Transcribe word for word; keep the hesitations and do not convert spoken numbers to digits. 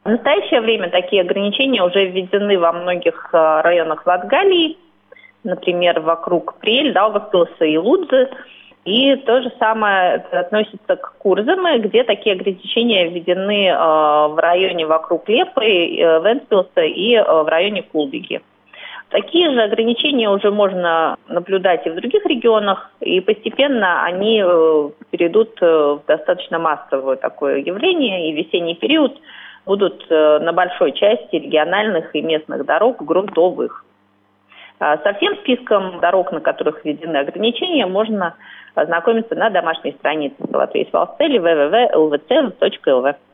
В настоящее время такие ограничения уже введены во многих районах Латгалии, например, вокруг Приэль, Даугавпилса и Лудзы. И то же самое относится к Курзаме, где такие ограничения введены э, в районе вокруг Лепы, э, Вентспилса и э, в районе Кулбиги. Такие же ограничения уже можно наблюдать и в других регионах, и постепенно они э, перейдут э, в достаточно массовое такое явление, и в весенний период будут э, на большой части региональных и местных дорог грунтовых. Со всем списком дорог, на которых введены ограничения, можно ознакомиться на домашней странице Латвийской власти вэ вэ вэ точка эл вэ точка эл вэ.